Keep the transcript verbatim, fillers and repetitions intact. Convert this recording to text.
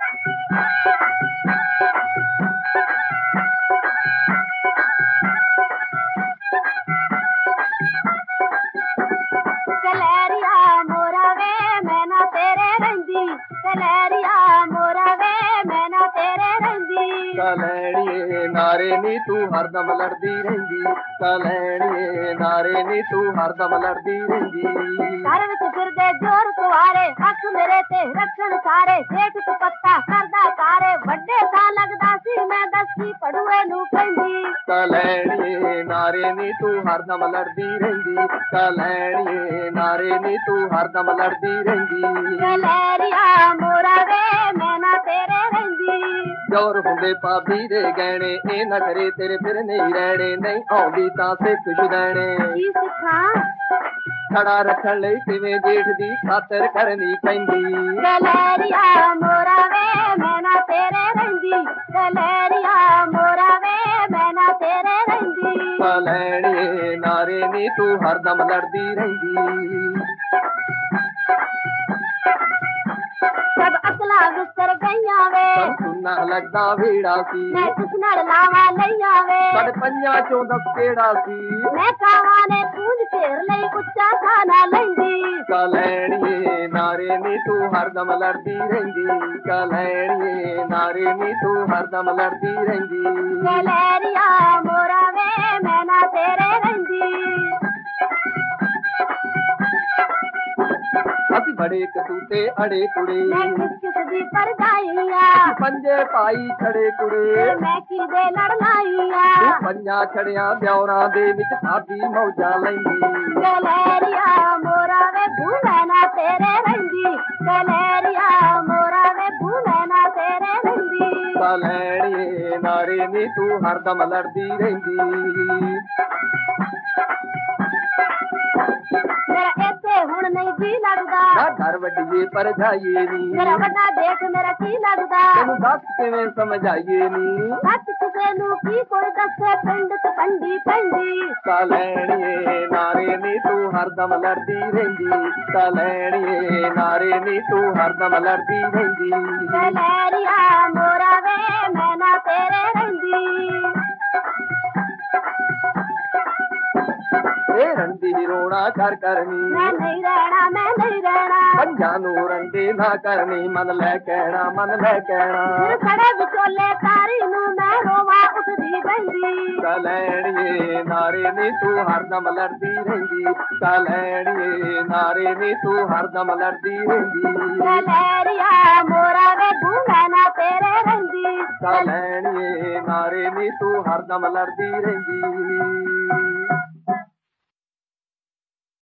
कलैरिया मोरा वे मैं ना तेरे रंदी कलैरिया मोरा वे मैं ना तेरे रंदी कलैणिए नारे नी तू हरदम लड़दी रहिंदी कलैणिए नारे नी तू हरदम लड़दी रहिंदी घर विच फिरदे जोर कुआरे हक मेरे ते रखण सारे सेठ तू पत्ता करदा कारे वड्डे सा लगदा सी मैं दसी पड़ुए नू कहंदी कलैणिए नारे नी तू हरदम लड़दी रहिंदी कलैणिए नारे नी तू हरदम लड़दी रहिंदी कलैरिया मोरा वे मैं ना तेरे रहिंदी जोर हुंदे भाभी दे गहणे ए नखरे तेरे फिर नहीं रहने नहीं आउंदी तां सिख छुदैणे की सिखां खड़ा रखण लई किवें जेठ दी खातर करनी पैंदी कलैरिया मोरा वे मैं ना तेरे रहिंदी कलैरिया मोरा वे मैं ना तेरे रहिंदी कलैणिए नारे नी तू हरदम लड़दी रहिंदी सब अकला विसर गईयां वे सुना लगदा वेड़ा सी मैं किस नाल लावा लईयां वे साढ़े पंजां चों दस केड़ा सी मैं कावा ने कूंज फेर लई उच्चा खाना लैंदी कलैणिए नारे नी तू हरदम लड़दी रहिंदी कलैणिए नारे नी तू हरदम लड़दी रहिंदी कलैरिया मोरा वे मैं ना तेरे रहिंदी ਅਸੀਂ ਬੜੇ ਕਸੂਤੇ ਅੜੇ ਕੁੜੇ मैं किस किस दी परजाईया ਪੰਜੇ ਪਾਈ ਛੜੇ ਕੁੜੇ मैं की दे लड़ लाईया ਤੂੰ ਪੰਜਾਂ ਛੜਿਆਂ ਬਿਉਰਾਂ ਦੇ ਵਿੱਚ ਸਾਡੀ ਮੌਜਾਂ ਲੈਂਦੀ कलैरिया मोरा वे भूले ना तेरे रहिंदी कलैरिया मोरा वे भूले ना तेरे रहिंदी कलैणिए नारे नी तू हरदम लड़दी रहिंदी मेरा इत्थे हुण नहीं जी लगदा ਨਾ ਘਰ ਵੱਡੀਏ ਪਰ ਜਾਈਏ ਨੀ मेरा वड्डा देख मेरा की लगदा ਤੈਨੂੰ ਦੱਸ ਕਿਵੇਂ ਸਮਝਾਈਏ ਨੀ सच किसे नू की कोई दसे पिंड च पंडी पैंदी कलैणिए नारे नी तू हरदम लड़दी रहिंदी कलैणिए नारे नी तू हरदम लड़दी रहिंदी कलैरिया मोरा वे मैं ना तेरे रहिंदी ए रंदी रोना कर करनी मैं नहीं रहना मैं नहीं रहना ਪੰਜਾਂ ਨੂੰ ਰੰਦੇ ਨਾ ਕਰਨੀ ਮਨ ਲੈ ਕਹਿਣਾ ਮਨ ਲੈ ਕਹਿਣਾ फिर खड़े विचोले तारी नू मैं रोवा उठदी बहिंदी कलैणिए नारे नी तू हरदम लड़दी रहिंदी कलैणिए नारे नी तू हरदम लड़दी रहिंदी कलैरिया मोरा वे भूले ना तेरे रहिंदी कलैणिए नारे नी तू हरदम लड़दी रहिंदी